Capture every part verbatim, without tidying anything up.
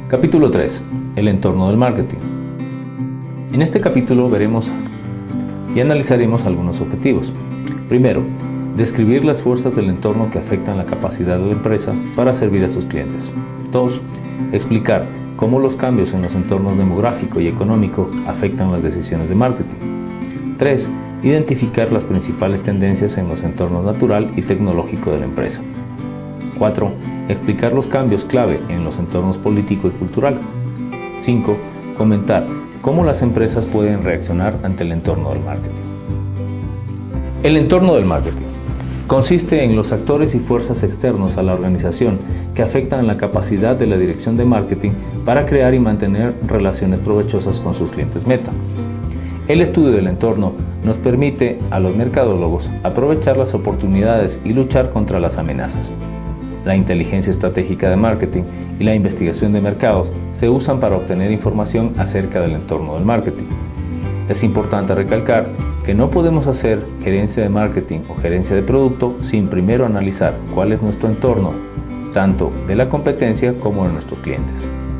Capítulo tres. El entorno del marketing. En este capítulo veremos y analizaremos algunos objetivos. Primero, describir las fuerzas del entorno que afectan la capacidad de la empresa para servir a sus clientes. Dos, explicar cómo los cambios en los entornos demográfico y económico afectan las decisiones de marketing. Tres, identificar las principales tendencias en los entornos natural y tecnológico de la empresa. Cuatro, explicar los cambios clave en los entornos político y cultural. Cinco, comentar cómo las empresas pueden reaccionar ante el entorno del marketing. El entorno del marketing consiste en los actores y fuerzas externos a la organización que afectan la capacidad de la dirección de marketing para crear y mantener relaciones provechosas con sus clientes meta. El estudio del entorno nos permite a los mercadólogos aprovechar las oportunidades y luchar contra las amenazas. La inteligencia estratégica de marketing y la investigación de mercados se usan para obtener información acerca del entorno del marketing. Es importante recalcar que no podemos hacer gerencia de marketing o gerencia de producto sin primero analizar cuál es nuestro entorno, tanto de la competencia como de nuestros clientes.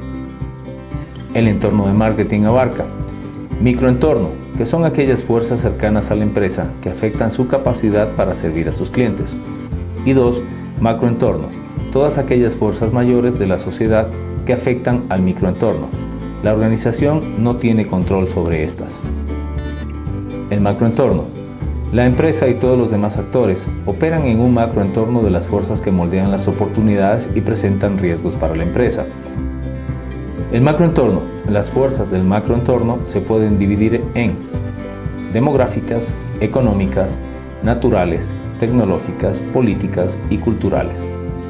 El entorno de marketing abarca microentorno, que son aquellas fuerzas cercanas a la empresa que afectan su capacidad para servir a sus clientes. Y dos, macroentorno, todas aquellas fuerzas mayores de la sociedad que afectan al microentorno. La organización no tiene control sobre estas. El macroentorno. La empresa y todos los demás actores operan en un macroentorno de las fuerzas que moldean las oportunidades y presentan riesgos para la empresa. El macroentorno. Las fuerzas del macroentorno se pueden dividir en demográficas, económicas, naturales, tecnológicas, políticas y culturales.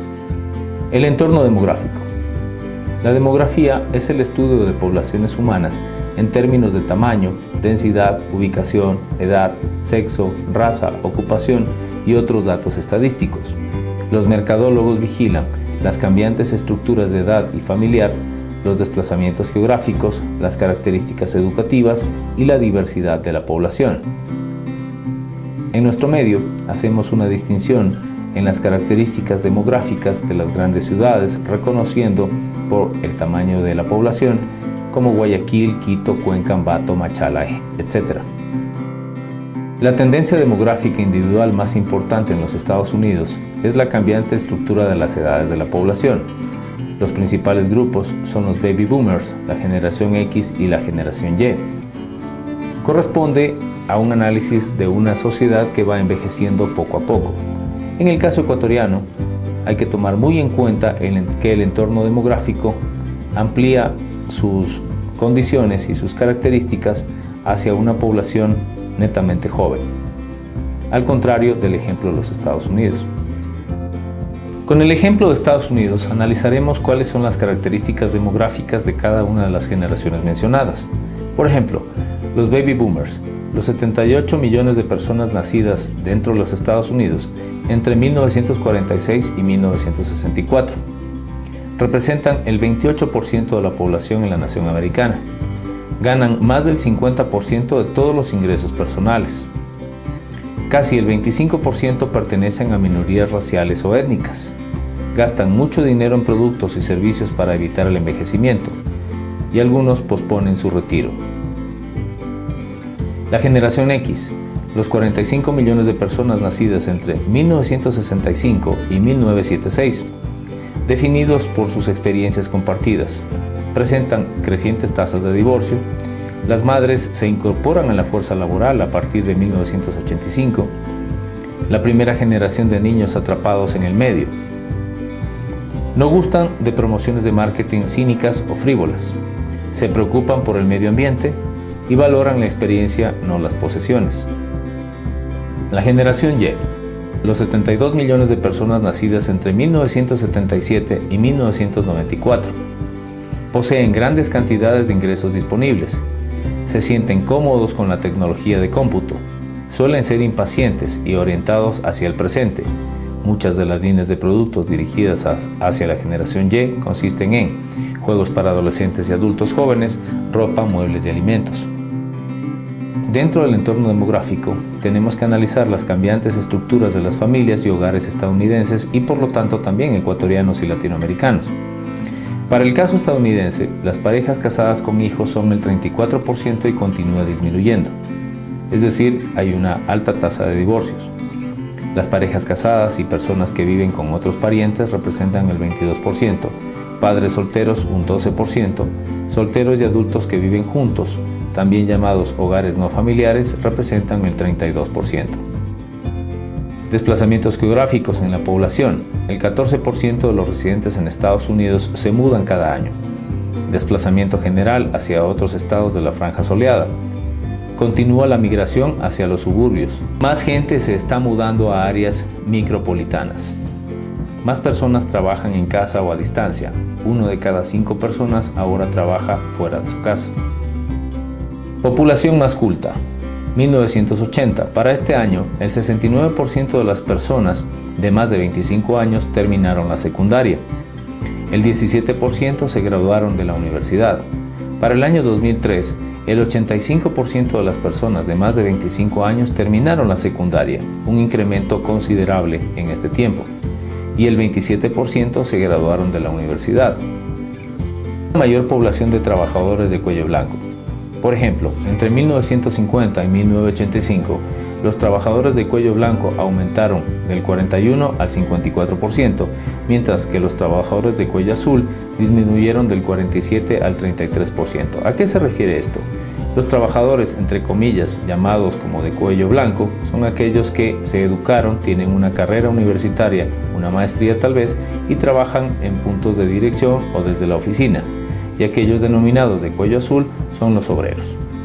El entorno demográfico. La demografía es el estudio de poblaciones humanas en términos de tamaño, densidad, ubicación, edad, sexo, raza, ocupación y otros datos estadísticos. Los mercadólogos vigilan las cambiantes estructuras de edad y familiar, los desplazamientos geográficos, las características educativas y la diversidad de la población. En nuestro medio, hacemos una distinción en las características demográficas de las grandes ciudades, reconociendo por el tamaño de la población como Guayaquil, Quito, Cuenca, Ambato, Machala, etcétera. La tendencia demográfica individual más importante en los Estados Unidos es la cambiante estructura de las edades de la población. Los principales grupos son los baby boomers, la generación X y la generación Y. Corresponde a un análisis de una sociedad que va envejeciendo poco a poco. En el caso ecuatoriano, hay que tomar muy en cuenta el, que el entorno demográfico amplía sus condiciones y sus características hacia una población netamente joven, al contrario del ejemplo de los Estados Unidos. Con el ejemplo de Estados Unidos analizaremos cuáles son las características demográficas de cada una de las generaciones mencionadas. Por ejemplo, los baby boomers, los setenta y ocho millones de personas nacidas dentro de los Estados Unidos entre mil novecientos cuarenta y seis y mil novecientos sesenta y cuatro. Representan el veintiocho por ciento de la población en la nación americana. Ganan más del cincuenta por ciento de todos los ingresos personales. Casi el veinticinco por ciento pertenecen a minorías raciales o étnicas. Gastan mucho dinero en productos y servicios para evitar el envejecimiento, y algunos posponen su retiro. La generación X, los cuarenta y cinco millones de personas nacidas entre mil novecientos sesenta y cinco y mil novecientos setenta y seis, definidos por sus experiencias compartidas, presentan crecientes tasas de divorcio. Las madres se incorporan a la fuerza laboral a partir de mil novecientos ochenta y cinco, la primera generación de niños atrapados en el medio. No gustan de promociones de marketing cínicas o frívolas, se preocupan por el medio ambiente y valoran la experiencia, no las posesiones. La generación Y, los setenta y dos millones de personas nacidas entre mil novecientos setenta y siete y mil novecientos noventa y cuatro, poseen grandes cantidades de ingresos disponibles, se sienten cómodos con la tecnología de cómputo, suelen ser impacientes y orientados hacia el presente. Muchas de las líneas de productos dirigidas hacia la generación Y consisten en juegos para adolescentes y adultos jóvenes, ropa, muebles y alimentos. Dentro del entorno demográfico, tenemos que analizar las cambiantes estructuras de las familias y hogares estadounidenses y por lo tanto también ecuatorianos y latinoamericanos. Para el caso estadounidense, las parejas casadas con hijos son el treinta y cuatro por ciento y continúa disminuyendo. Es decir, hay una alta tasa de divorcios. Las parejas casadas y personas que viven con otros parientes representan el veintidós por ciento, padres solteros un doce por ciento, solteros y adultos que viven juntos, también llamados hogares no familiares, representan el treinta y dos por ciento. Desplazamientos geográficos en la población. El catorce por ciento de los residentes en Estados Unidos se mudan cada año. Desplazamiento general hacia otros estados de la franja soleada. Continúa la migración hacia los suburbios. Más gente se está mudando a áreas micropolitanas. Más personas trabajan en casa o a distancia. Uno de cada cinco personas ahora trabaja fuera de su casa. Población más culta. mil novecientos ochenta. Para este año, el sesenta y nueve por ciento de las personas de más de veinticinco años terminaron la secundaria. El diecisiete por ciento se graduaron de la universidad. Para el año dos mil tres, el ochenta y cinco por ciento de las personas de más de veinticinco años terminaron la secundaria, un incremento considerable en este tiempo. Y el veintisiete por ciento se graduaron de la universidad. La mayor población de trabajadores de cuello blanco. Por ejemplo, entre mil novecientos cincuenta y mil novecientos ochenta y cinco, los trabajadores de cuello blanco aumentaron del cuarenta y uno al cincuenta y cuatro por ciento, mientras que los trabajadores de cuello azul disminuyeron del cuarenta y siete al treinta y tres por ciento. ¿A qué se refiere esto? Los trabajadores, entre comillas, llamados como de cuello blanco, son aquellos que se educaron, tienen una carrera universitaria, una maestría tal vez, y trabajan en puntos de dirección o desde la oficina. Y aquellos denominados de cuello azul son los obreros.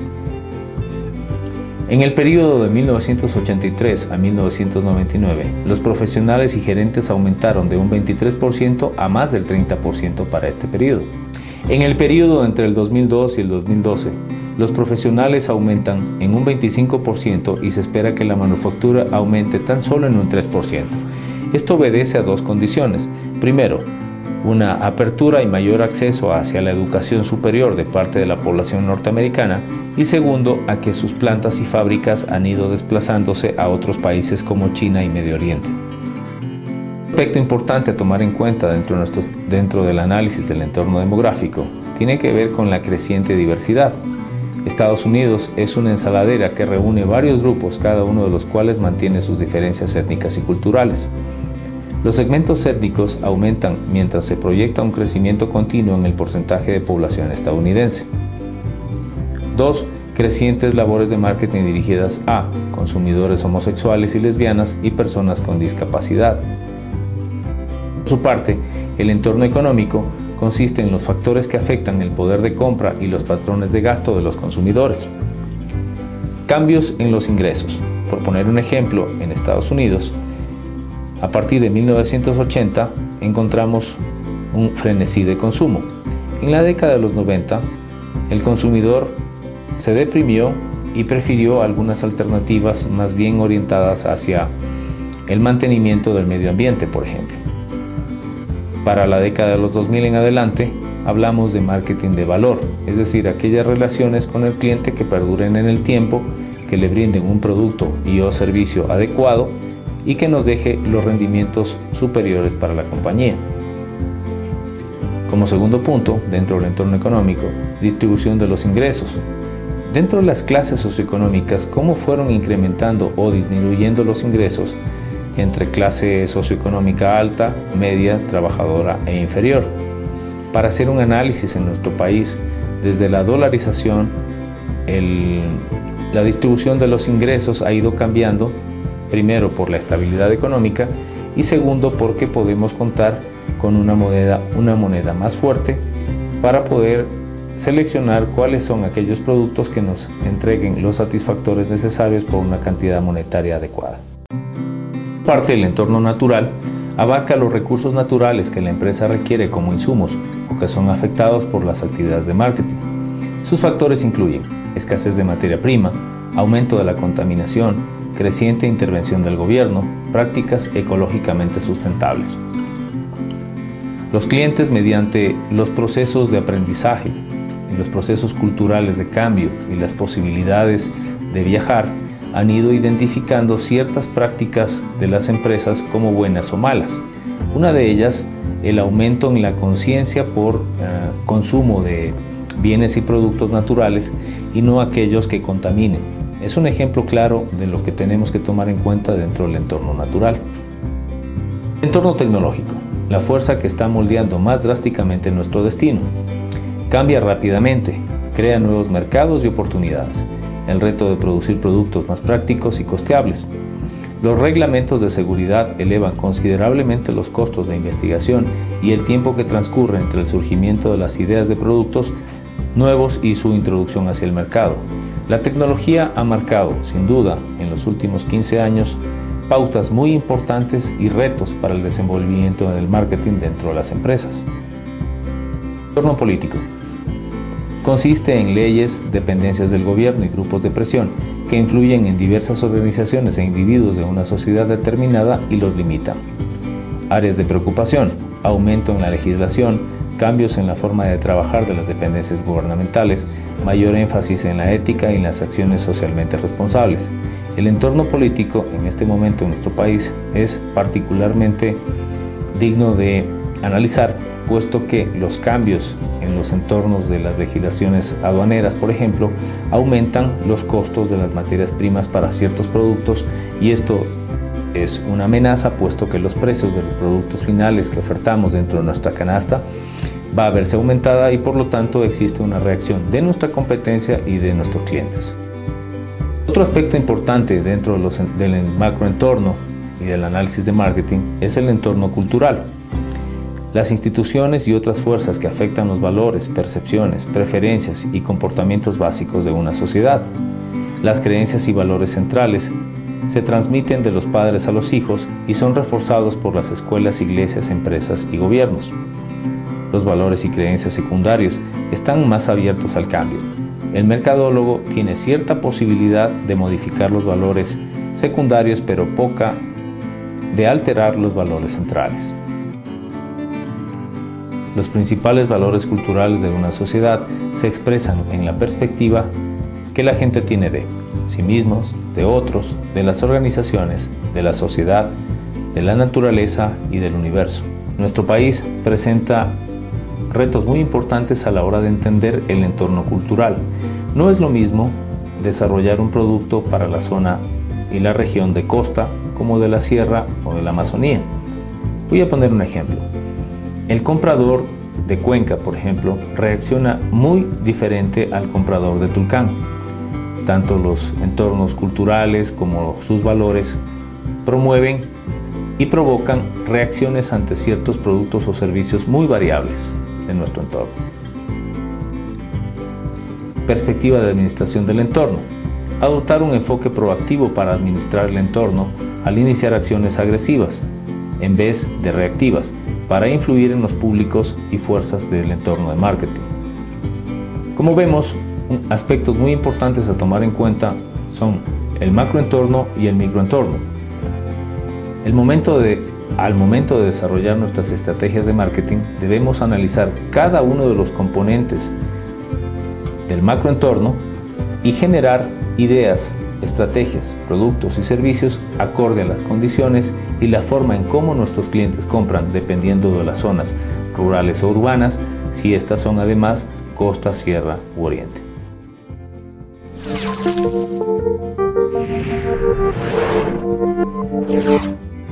En el periodo de mil novecientos ochenta y tres a mil novecientos noventa y nueve, los profesionales y gerentes aumentaron de un veintitrés por ciento a más del treinta por ciento para este periodo. En el periodo entre el dos mil dos y el dos mil doce, los profesionales aumentan en un veinticinco por ciento y se espera que la manufactura aumente tan solo en un tres por ciento. Esto obedece a dos condiciones. Primero, una apertura y mayor acceso hacia la educación superior de parte de la población norteamericana, y segundo, a que sus plantas y fábricas han ido desplazándose a otros países como China y Medio Oriente. Un aspecto importante a tomar en cuenta dentro, de nuestros, dentro del análisis del entorno demográfico tiene que ver con la creciente diversidad. Estados Unidos es una ensaladera que reúne varios grupos, cada uno de los cuales mantiene sus diferencias étnicas y culturales. Los segmentos étnicos aumentan mientras se proyecta un crecimiento continuo en el porcentaje de población estadounidense. dos. Crecientes labores de marketing dirigidas a consumidores homosexuales y lesbianas y personas con discapacidad. Por su parte, el entorno económico consiste en los factores que afectan el poder de compra y los patrones de gasto de los consumidores. Cambios en los ingresos. Por poner un ejemplo, en Estados Unidos, a partir de mil novecientos ochenta encontramos un frenesí de consumo. En la década de los noventa, el consumidor se deprimió y prefirió algunas alternativas más bien orientadas hacia el mantenimiento del medio ambiente, por ejemplo. Para la década de los dos mil en adelante, hablamos de marketing de valor, es decir, aquellas relaciones con el cliente que perduren en el tiempo, que le brinden un producto y o servicio adecuado y que nos deje los rendimientos superiores para la compañía. Como segundo punto, dentro del entorno económico, distribución de los ingresos. Dentro de las clases socioeconómicas, ¿cómo fueron incrementando o disminuyendo los ingresos entre clase socioeconómica alta, media, trabajadora e inferior? Para hacer un análisis en nuestro país, desde la dolarización, el, la distribución de los ingresos ha ido cambiando, primero por la estabilidad económica y segundo porque podemos contar con una moneda, una moneda más fuerte para poder seleccionar cuáles son aquellos productos que nos entreguen los satisfactores necesarios por una cantidad monetaria adecuada. Parte del entorno natural abarca los recursos naturales que la empresa requiere como insumos o que son afectados por las actividades de marketing. Sus factores incluyen escasez de materia prima, aumento de la contaminación, creciente intervención del gobierno, prácticas ecológicamente sustentables. Los clientes, mediante los procesos de aprendizaje, y los procesos culturales de cambio y las posibilidades de viajar, han ido identificando ciertas prácticas de las empresas como buenas o malas. Una de ellas, el aumento en la conciencia por uh, consumo de bienes y productos naturales y no aquellos que contaminen. Es un ejemplo claro de lo que tenemos que tomar en cuenta dentro del entorno natural. Entorno tecnológico, la fuerza que está moldeando más drásticamente nuestro destino. Cambia rápidamente, crea nuevos mercados y oportunidades. El reto de producir productos más prácticos y costeables. Los reglamentos de seguridad elevan considerablemente los costos de investigación y el tiempo que transcurre entre el surgimiento de las ideas de productos nuevos y su introducción hacia el mercado. La tecnología ha marcado, sin duda, en los últimos quince años, pautas muy importantes y retos para el desenvolvimiento del marketing dentro de las empresas. Entorno político. Consiste en leyes, dependencias del gobierno y grupos de presión que influyen en diversas organizaciones e individuos de una sociedad determinada y los limitan. Áreas de preocupación, aumento en la legislación, cambios en la forma de trabajar de las dependencias gubernamentales, mayor énfasis en la ética y en las acciones socialmente responsables. El entorno político en este momento en nuestro país es particularmente digno de analizar, puesto que los cambios en los entornos de las legislaciones aduaneras, por ejemplo, aumentan los costos de las materias primas para ciertos productos y esto es una amenaza, puesto que los precios de los productos finales que ofertamos dentro de nuestra canasta va a verse aumentada y por lo tanto existe una reacción de nuestra competencia y de nuestros clientes. Otro aspecto importante dentro de los, del macroentorno y del análisis de marketing es el entorno cultural. Las instituciones y otras fuerzas que afectan los valores, percepciones, preferencias y comportamientos básicos de una sociedad. Las creencias y valores centrales se transmiten de los padres a los hijos y son reforzados por las escuelas, iglesias, empresas y gobiernos. Los valores y creencias secundarios están más abiertos al cambio. El mercadólogo tiene cierta posibilidad de modificar los valores secundarios, pero poca de alterar los valores centrales. Los principales valores culturales de una sociedad se expresan en la perspectiva que la gente tiene de sí mismos, de otros, de las organizaciones, de la sociedad, de la naturaleza y del universo. Nuestro país presenta retos muy importantes a la hora de entender el entorno cultural. No es lo mismo desarrollar un producto para la zona y la región de costa como de la sierra o de la Amazonía. Voy a poner un ejemplo. El comprador de Cuenca, por ejemplo, reacciona muy diferente al comprador de Tulcán. Tanto los entornos culturales como sus valores promueven y provocan reacciones ante ciertos productos o servicios muy variables en nuestro entorno. Perspectiva de administración del entorno. Adoptar un enfoque proactivo para administrar el entorno al iniciar acciones agresivas en vez de reactivas para influir en los públicos y fuerzas del entorno de marketing. Como vemos, aspectos muy importantes a tomar en cuenta son el macroentorno y el microentorno. El momento de, al momento de desarrollar nuestras estrategias de marketing, debemos analizar cada uno de los componentes del macroentorno y generar ideas, estrategias, productos y servicios acorde a las condiciones y la forma en cómo nuestros clientes compran, dependiendo de las zonas rurales o urbanas, si estas son además costa, sierra u oriente.